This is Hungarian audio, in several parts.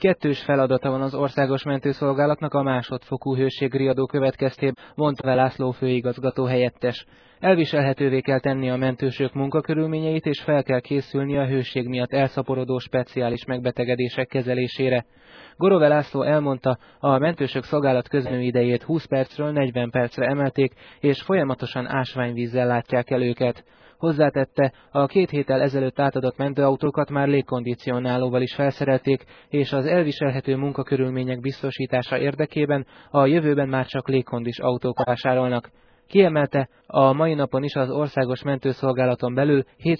Kettős feladata van az Országos Mentőszolgálatnak a másodfokú hőségriadó következtében, mondta László főigazgató helyettes. Elviselhetővé kell tenni a mentősök munkakörülményeit, és fel kell készülni a hőség miatt elszaporodó speciális megbetegedések kezelésére. Gorove László elmondta, a mentősök szolgálat közműidejét 20 percről 40 percre emelték, és folyamatosan ásványvízzel látják el őket. Hozzátette, a 2 héttel ezelőtt átadott mentőautókat már légkondicionálóval is felszerelték, és az elviselhető munkakörülmények biztosítása érdekében a jövőben már csak légkondis autókat vásárolnak. Kiemelte, a mai napon is az Országos Mentőszolgálaton belül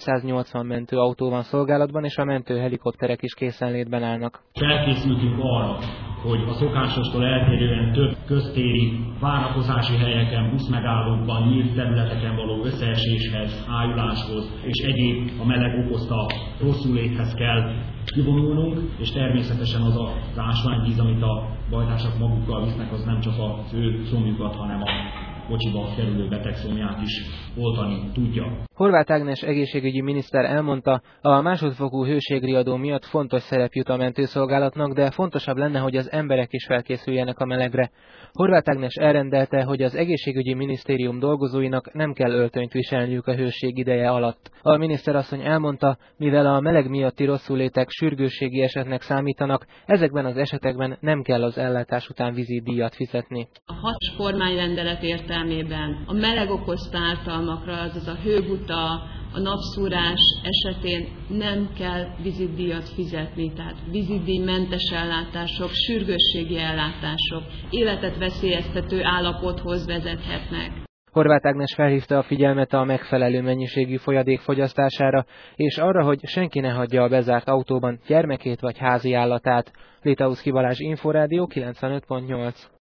780 mentőautó van szolgálatban, és a mentőhelikopterek is készenlétben állnak. Felkészültünk arra, hogy a szokásostól eltérően több köztéri várakozási helyeken, buszmegállókban, nyílt területeken való összeeséshez, ájuláshoz és egyéb a meleg okozta rosszuléthez kell kivonulnunk, és természetesen az ásványvíz, amit a bajtársak magukkal visznek, az nem csak az ő szomjukat, hanem a kocsiba kerülő betegszomját is oltani tudja. Horváth Ágnes egészségügyi miniszter elmondta, a másodfokú hőségriadó miatt fontos szerep jut a mentőszolgálatnak, de fontosabb lenne, hogy az emberek is felkészüljenek a melegre. Horváth Ágnes elrendelte, hogy az egészségügyi minisztérium dolgozóinak nem kell öltönyt viselniük a hőség ideje alatt. A miniszterasszony elmondta, mivel a meleg miatti rosszulétek sürgősségi esetnek számítanak, ezekben az esetekben nem kell az ellátás után vízidíjat fizetni. A 6 kormányrendelet értelmében a meleg okozta ártalmakra, azaz a hőguta, a napszúrás esetén nem kell vízidíjat fizetni, tehát vízidíjmentes ellátások, sürgősségi ellátások életet veszélyeztető állapothoz vezethetnek. Horváth Ágnes felhívta a figyelmet a megfelelő mennyiségű folyadék fogyasztására, és arra, hogy senki ne hagyja a bezárt autóban gyermekét vagy házi állatát. Litauszki Balázs, Inforádió 95.8.